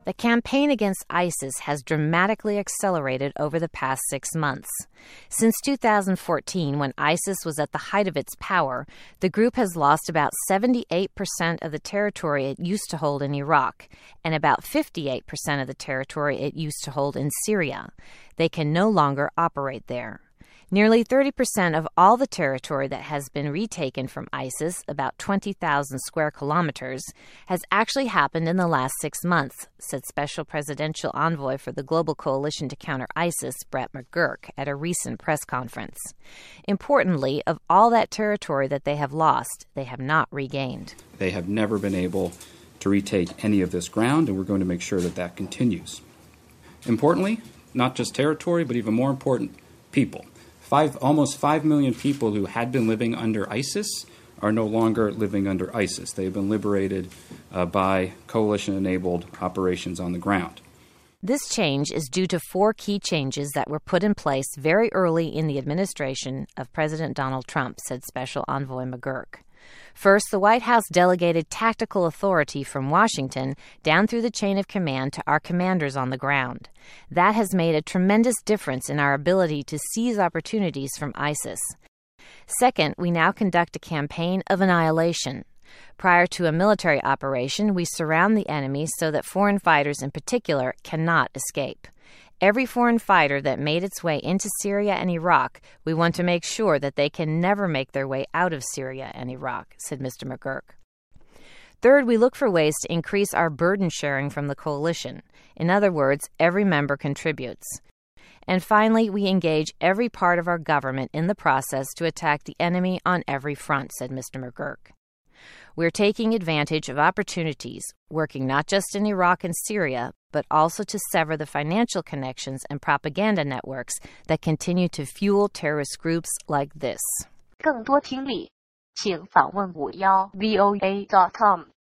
The campaign against ISIS has dramatically accelerated over the past 6 months. Since 2014, when ISIS was at the height of its power, the group has lost about 78% of the territory it used to hold in Iraq and about 58% of the territory it used to hold in Syria. They can no longer operate there. Nearly 30% of all the territory that has been retaken from ISIS, about 20,000 square kilometers, has actually happened in the last 6 months, said Special Presidential Envoy for the Global Coalition to Counter ISIS, Brett McGurk, at a recent press conference. Importantly, of all that territory that they have lost, they have not regained. They have never been able to retake any of this ground, and we're going to make sure that that continues. Importantly, not just territory, but even more important, people. Almost 5 million people who had been living under ISIS are no longer living under ISIS. They've been liberated by coalition-enabled operations on the ground. This change is due to 4 key changes that were put in place very early in the administration of President Donald Trump, said Special Envoy McGurk. First, the White House delegated tactical authority from Washington down through the chain of command to our commanders on the ground. That has made a tremendous difference in our ability to seize opportunities from ISIS. Second, we now conduct a campaign of annihilation. Prior to a military operation, we surround the enemy so that foreign fighters in particular cannot escape. Every foreign fighter that made its way into Syria and Iraq, we want to make sure that they can never make their way out of Syria and Iraq, said Mr. McGurk. Third, we look for ways to increase our burden sharing from the coalition. In other words, every member contributes. And finally, we engage every part of our government in the process to attack the enemy on every front, said Mr. McGurk. We're taking advantage of opportunities, working not just in Iraq and Syria, but also to sever the financial connections and propaganda networks that continue to fuel terrorist groups like this. 更多听力，请访问51voa.com。